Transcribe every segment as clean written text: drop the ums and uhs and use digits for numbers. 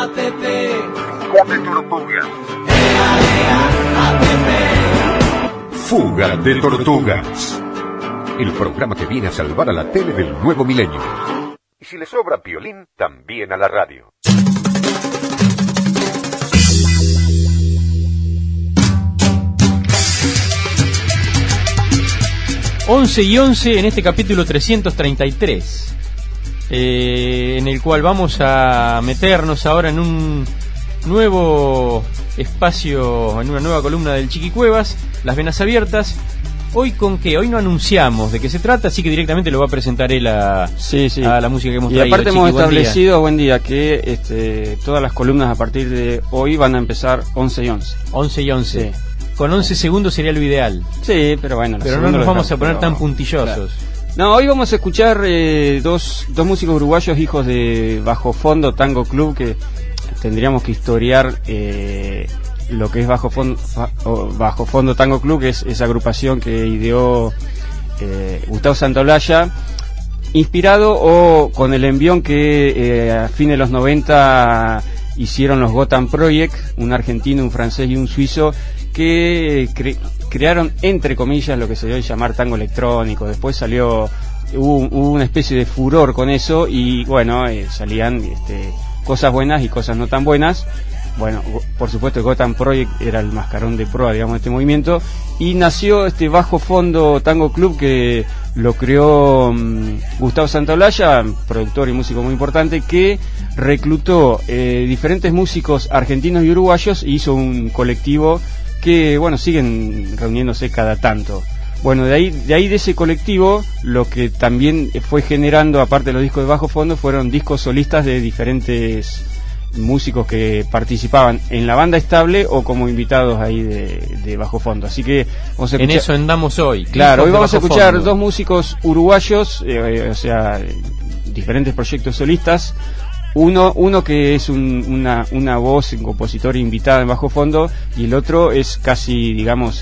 Fuga de Tortugas. El programa que viene a salvar a la tele del nuevo milenio. Y si le sobra violín, también a la radio. Once y 11 en este capítulo 333, en el cual vamos a meternos ahora en un nuevo espacio, en una nueva columna del Chiquicuevas, Las Venas Abiertas. Hoy con qué, hoy no anunciamos de qué se trata, así que directamente lo va a presentar él a la música que hemos traído. Y aparte Chiqui, hemos establecido, buen día, que todas las columnas a partir de hoy van a empezar 11 y 11. 11 y 11. Sí. Con 11 segundos sería lo ideal. Sí, pero bueno. Pero no nos vamos a poner tan puntillosos. Claro. No, hoy vamos a escuchar dos músicos uruguayos, hijos de Bajo Fondo Tango Club, que tendríamos que historiar lo que es Bajo Fondo Tango Club, que es esa agrupación que ideó Gustavo Santaolalla, inspirado o con el envión que a fines de los 90 hicieron los Gotham Project, un argentino, un francés y un suizo, que crearon, entre comillas, lo que se debe llamar tango electrónico. Después hubo una especie de furor con eso y bueno, salían cosas buenas y cosas no tan buenas. Bueno, por supuesto el Gotham Project era el mascarón de proa, digamos, de este movimiento, y nació este Bajo Fondo Tango Club que lo creó Gustavo Santaolalla, productor y músico muy importante, que reclutó diferentes músicos argentinos y uruguayos y hizo un colectivo que, bueno, siguen reuniéndose cada tanto. Bueno, de ahí de ese colectivo, lo que también fue generando, aparte de los discos de Bajo Fondo, fueron discos solistas de diferentes músicos que participaban en la banda estable o como invitados ahí de Bajo Fondo. Así que vamos a escuchar, en eso andamos hoy. Claro, hoy vamos a escuchar dos músicos uruguayos, o sea, diferentes proyectos solistas. Uno que es una voz, un compositor invitada en Bajo Fondo, y el otro es casi, digamos,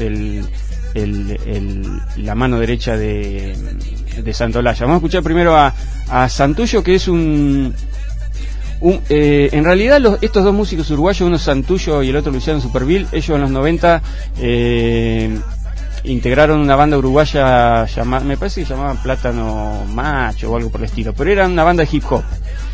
la mano derecha de Santaolalla. Vamos a escuchar primero a Santullo, que es en realidad estos dos músicos uruguayos, uno Santullo y el otro Luciano Superville, ellos en los 90 integraron una banda uruguaya llamada, me parece que llamaban Plátano Macho o algo por el estilo, pero era una banda de hip hop.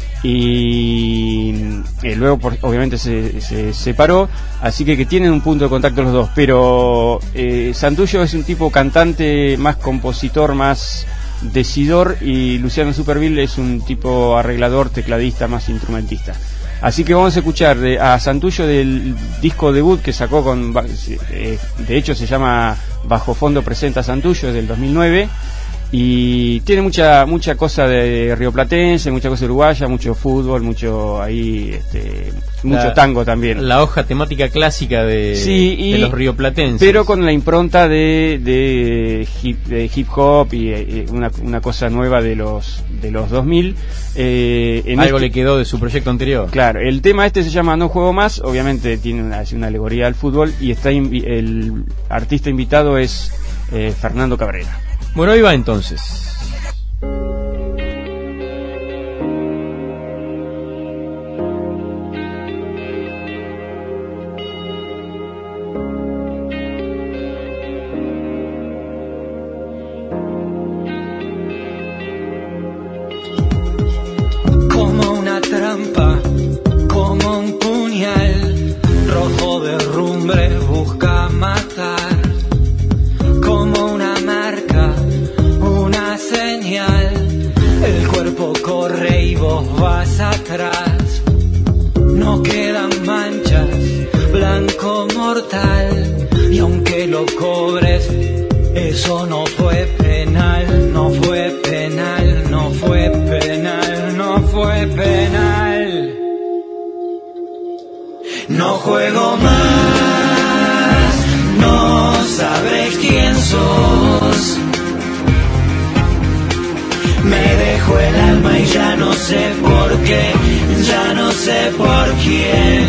Y luego obviamente se separó, así que tienen un punto de contacto los dos, pero Santullo es un tipo cantante, más compositor, más decidor, y Luciano Superville es un tipo arreglador, tecladista, más instrumentista. Así que vamos a escuchar a Santullo del disco debut que sacó de hecho se llama Bajo Fondo Presenta Santullo, es del 2009. Y tiene mucha cosa de rioplatense, mucha cosa uruguaya, mucho fútbol, mucho tango también. La hoja temática clásica de los rioplatenses. Pero con la impronta de hip hop y una cosa nueva de los 2000. Algo le quedó de su proyecto anterior. Claro, el tema se llama No Juego Más, obviamente tiene una alegoría al fútbol, y el artista invitado es Fernando Cabrera. Bueno, ahí va entonces. Como una trampa, como un puñal, rojo derrumbre busca matar. Como una marca, una señal, el cuerpo corre y vos vas atrás. No quedan manchas, blanco mortal, y aunque lo cobres, eso no fue penal, no fue penal, no fue penal, no fue penal. No juego más, no sabré quién sos. Me dejó el alma y ya no sé por qué, ya no sé por quién.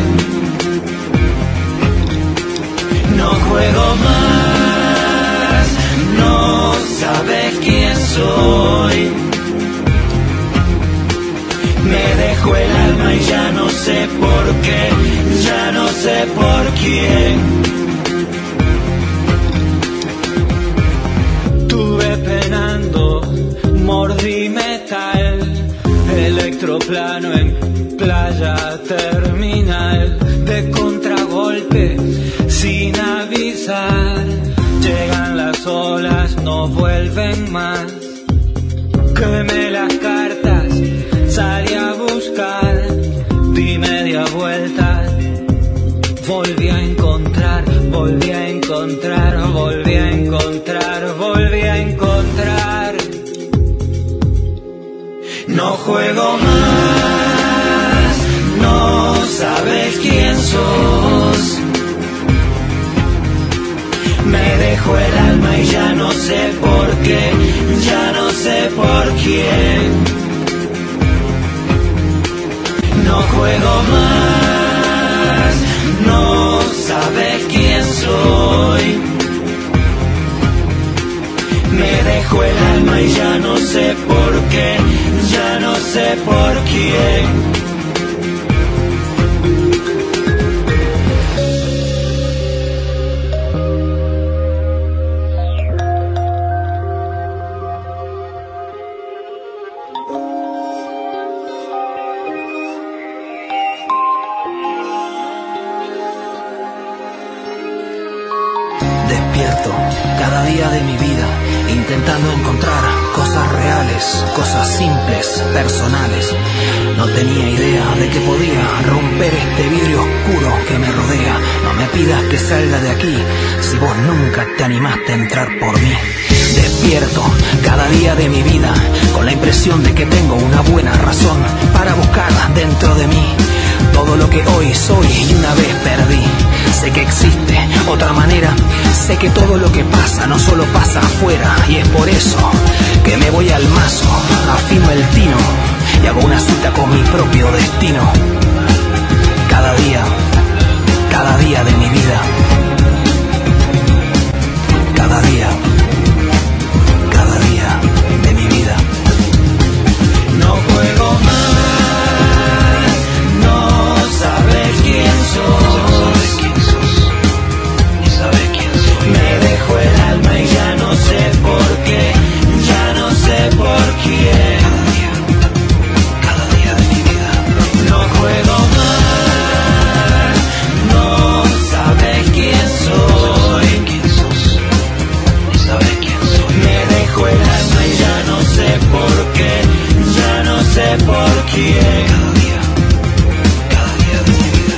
No juego más, no sabes quién soy. Me dejó el alma y ya no sé sé por qué, ya no sé por quién. Tuve penando, mordí metal, electroplano en playa terminal, de contragolpe sin avisar, llegan las olas, no vuelven más. Quemé las cartas, salí a buscar, di media vuelta, volví a encontrar, volví a encontrar, volví a encontrar, volví a encontrar. No juego más, no sabes quién sos. Me dejó el alma y ya no sé por qué, ya no sé por quién. No juego más, no sabes quién soy. Me dejó el alma y ya no sé por qué, ya no sé por quién. Despierto cada día de mi vida, intentando encontrar cosas reales, cosas simples, personales. No tenía idea de que podía romper este vidrio oscuro que me rodea. No me pidas que salga de aquí, si vos nunca te animaste a entrar por mí. Despierto cada día de mi vida, con la impresión de que tengo una buena razón para buscar dentro de mí todo lo que hoy soy y una vez perdí. Sé que existe otra manera, sé que todo lo que pasa no solo pasa afuera, y es por eso que me voy al mazo, afino el tino y hago una cita con mi propio destino. Cada día de mi vida, cada día de mi vida. No juego más, no sabes quién sos. Me dejó el alma y ya no sé por qué, ya no sé por quién. Cada día de mi vida. No juego más, no sabes quién soy. Me dejó el alma y ya no sé por qué, ya no sé por quién. Cada día de mi vida.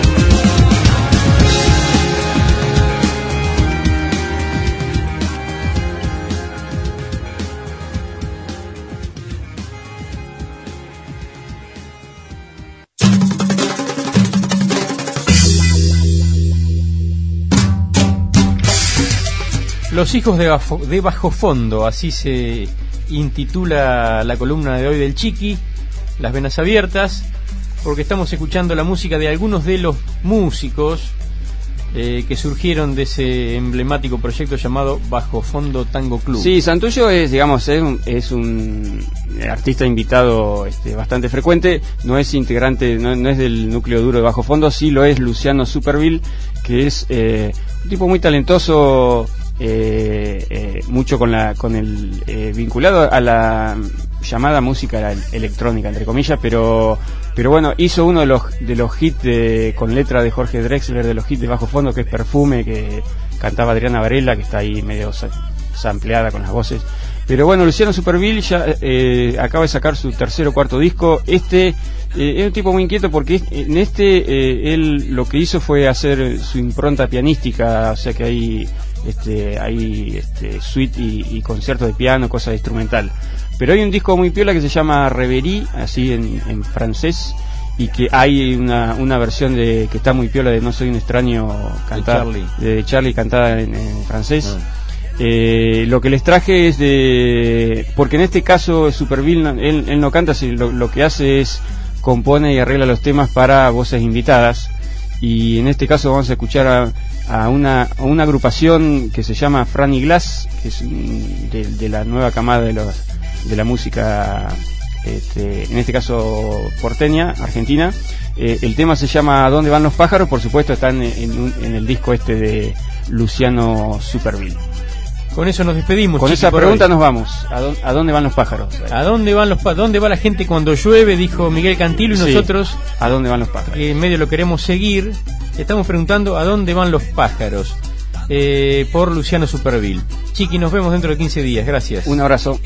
Los hijos de Bajo Fondo, así se intitula la columna de hoy del Chiqui, las venas abiertas, porque estamos escuchando la música de algunos de los músicos que surgieron de ese emblemático proyecto llamado Bajo Fondo Tango Club. Sí, Santullo es, digamos, es un artista invitado bastante frecuente, no es integrante, no es del núcleo duro de Bajo Fondo, sí lo es Luciano Superville, que es un tipo muy talentoso, mucho con el vinculado a la llamada música electrónica, entre comillas, pero bueno, hizo uno de los hits con letra de Jorge Drexler, de los hits de Bajo Fondo, que es Perfume, que cantaba Adriana Varela, que está ahí medio sampleada con las voces. Pero bueno, Luciano Superville ya acaba de sacar su tercer o cuarto disco. Es un tipo muy inquieto porque en él lo que hizo fue hacer su impronta pianística, o sea que hay suite y conciertos de piano, cosas de instrumental. Pero hay un disco muy piola que se llama Reverie, así en francés, y que hay una versión que está muy piola, de No soy un extraño, cantada de Charlie, cantada en francés. Lo que les traje es porque en este caso Superville él no canta, sino lo que hace es compone y arregla los temas para voces invitadas, y en este caso vamos a escuchar a una agrupación que se llama Franny Glass, que es de la nueva camada de la música en este caso porteña, argentina. El tema se llama ¿A dónde van los pájaros? Por supuesto están en el disco de Luciano Superville. Con eso nos despedimos. Con esa pregunta nos vamos. ¿A dónde van los pájaros? ¿A dónde van dónde va la gente cuando llueve? Dijo Miguel Cantilo, y nosotros ¿a dónde van los pájaros? En medio lo queremos seguir. Estamos preguntando ¿a dónde van los pájaros? Por Luciano Superville. Chiqui, nos vemos dentro de 15 días. Gracias. Un abrazo.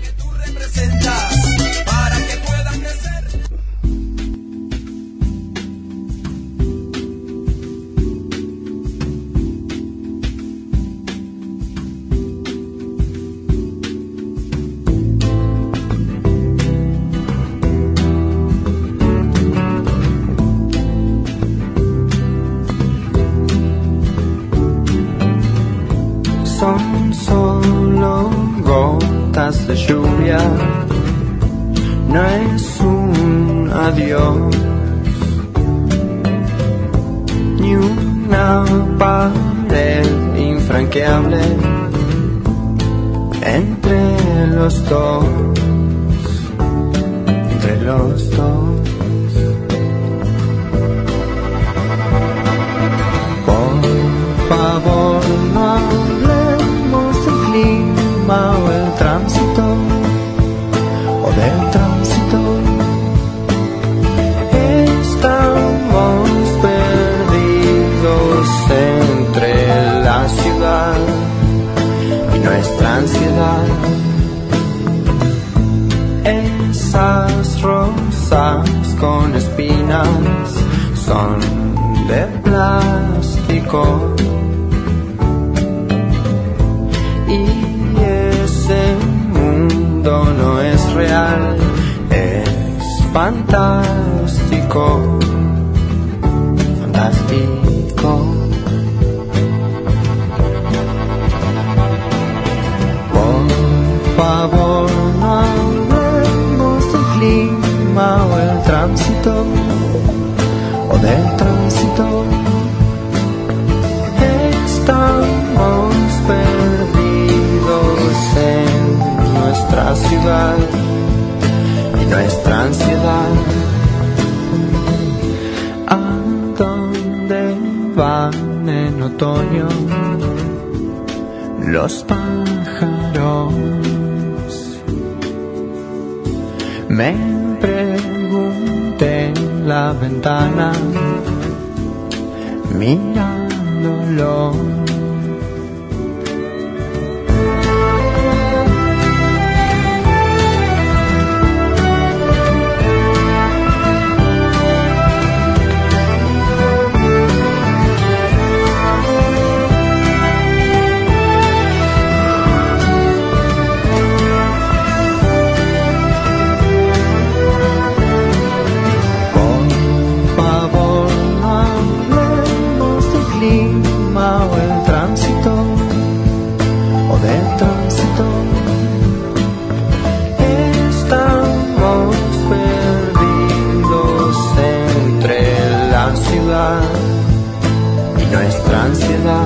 Son solo gotas de lluvia, no es un adiós, ni una pared infranqueable entre los dos, entre los dos. Por favor, no hablemos del clima o el tránsito, o del tránsito. Estamos perdidos entre la ciudad y nuestra ansiedad. Esas rosas con espinas son de plástico, y ese mundo no es real, es fantástico, fantástico. Por favor, no hablemos del clima o el tránsito, o del tránsito. Estamos perdidos en nuestra ciudad y nuestra ansiedad. ¿A dónde van en otoño los pájaros? Me pregunté en la ventana, mirándolo. Y nuestra ansiedad.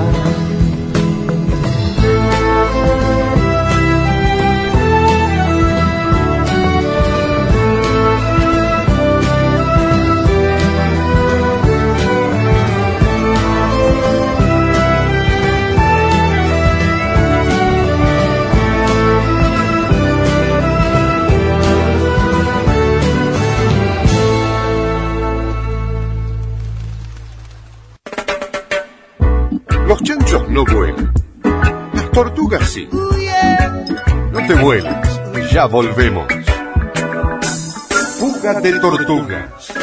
Los chanchos no vuelan, las tortugas sí. No te vueles, ya volvemos. Fuga de tortugas.